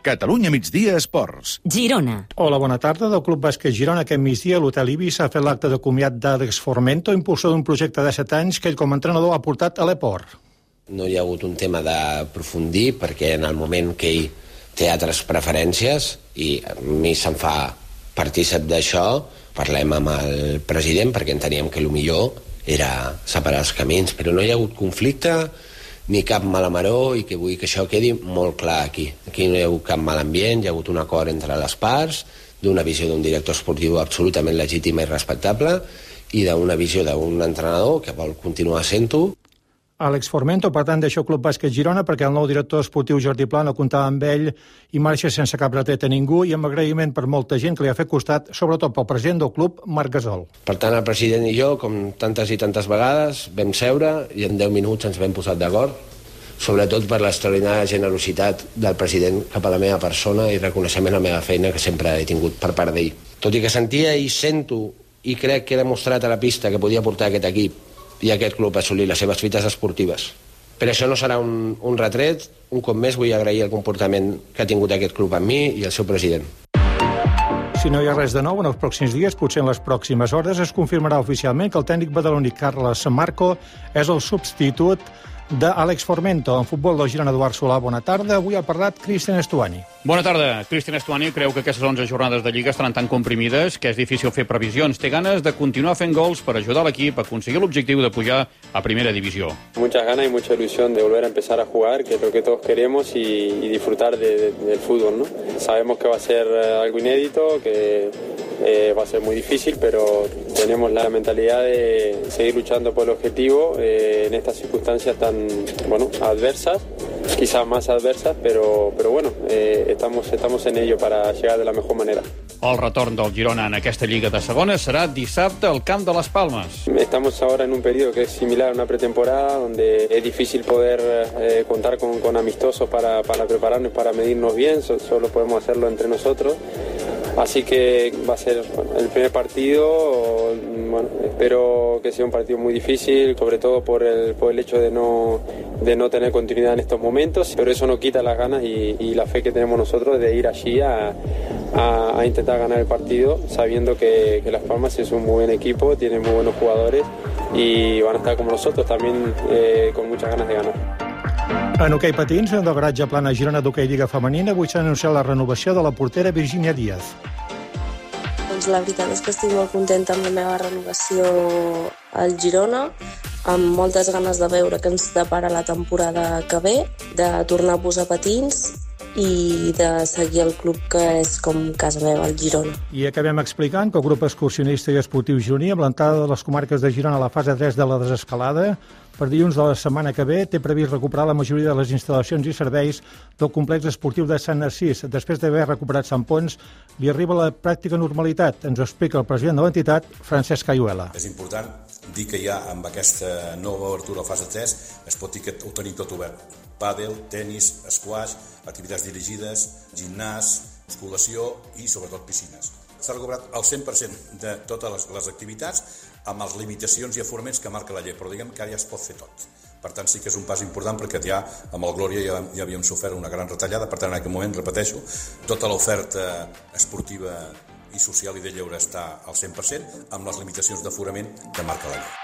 Catalunya Migdia Esports. Girona. Hola, bona tarda. Del Club Bàsquet Girona, aquest migdia, l'Hotel Ibis ha fet l'acte de comiat d'Àlex Formento, impulsor d'un projecte de 7 anys que ell, com a entrenador, ha portat a l'Eport. No hi ha hagut un tema d'aprofundir, perquè en el moment que ell té altres preferències, i a mi se'm fa partícip d'això, parlem amb el president, perquè enteníem que el millor era separar els camins, però no hi ha hagut conflicte ni cap mala maror, i que vull que això quedi molt clar aquí. Aquí no hi ha hagut cap mal ambient, hi ha hagut un acord entre les parts, d'una visió d'un director esportiu absolutament legítima i respectable, i d'una visió d'un entrenador que vol continuar sent-ho. Àlex Formento, per tant, deixa el Club Bàsquet Girona perquè el nou director esportiu Jordi Pla no comptava amb ell i marxa sense cap retret a ningú, i amb agraïment per molta gent que li ha fet costat, sobretot pel president del club, Marc Gasol. Per tant, el president i jo, com tantes i tantes vegades, vam seure i en 10 minuts ens vam posar d'acord, sobretot per l'extraordinària generositat del president cap a la meva persona i reconeixement a la meva feina que sempre he tingut per part d'ell. Tot i que sentia i sento i crec que he demostrat a la pista que podia portar aquest equip i aquest club a assolir les seves fites esportives. Però això no serà un retret. Un cop més vull agrair el comportament que ha tingut aquest club amb mi i el seu president. Si no hi ha res de nou, en els pròxims dies, potser en les pròximes hores, es confirmarà oficialment que el tècnic badaloní Carles Marco és el substitut d'Àlex Formento. En futbol del Girona, Eduard Solà, bona tarda. Avui ha parlat Cristian Estuani. Bona tarda. Cristian Estuani creu que aquestes 11 jornades de Lliga estaran tan comprimides que és difícil fer previsions. Té ganes de continuar fent gols per ajudar l'equip a aconseguir l'objectiu de pujar a primera divisió. Muchas ganas y mucha ilusión de volver a empezar a jugar, que es lo que todos queremos, y disfrutar del fútbol, ¿no? Sabemos que va a ser algo inédito, que va a ser muy difícil, pero tenemos la mentalidad de seguir luchando por el objetivo en estas circunstancias tan adversas, quizás más adversas, pero bueno, estamos en ello para llegar de la mejor manera. El retorn del Girona en aquesta Lliga de segona serà dissabte al camp de les Palmes. Estamos ahora en un periodo que es similar a una pretemporada, donde es difícil poder contar con amistosos para prepararnos, para medirnos bien, solo podemos hacerlo entre nosotros. Así que va a ser el primer partido. Bueno, espero que sea un partido muy difícil, sobre todo por el hecho de no tener continuidad en estos momentos, pero eso no quita las ganas y la fe que tenemos nosotros de ir allí a intentar ganar el partido, sabiendo que Las Palmas es un muy buen equipo, tiene muy buenos jugadores y van a estar como nosotros también con muchas ganas de ganar. En hoquei patins, del garatge Plana Girona d'hoquei Lliga Femenina, avui s'ha anunciat la renovació de la portera Virginia Díaz. Doncs la veritat és que estic molt contenta amb la meva renovació al Girona, amb moltes ganes de veure què ens depara la temporada que ve, de tornar a posar patins i de seguir el club que és com casa meva, el Girona. I acabem explicant que el grup excursionista i esportiu gironí, amb l'entrada de les comarques de Girona a la fase 3 de la desescalada, per dilluns de la setmana que ve té previst recuperar la majoria de les instal·lacions i serveis del complex esportiu de Sant Narcís. Després d'haver recuperat Sant Pons, li arriba la pràctica normalitat. Ens ho explica el president de l'entitat, Francesc Ayuela. És important dir que ja amb aquesta nova obertura a fase 3 es pot dir que ho tenim tot obert. Pàdel, tenis, squash, activitats dirigides, gimnàs, musculació i sobretot piscines. S'ha recuperat el 100% de totes les activitats amb les limitacions i aforaments que marca la llei, però diguem que ara ja es pot fer tot. Per tant, sí que és un pas important perquè ja amb el Glòria ja havíem sofert una gran retallada, per tant, en aquest moment, repeteixo, tota l'oferta esportiva i social i de lleure està al 100% amb les limitacions d'aforament que marca la llei.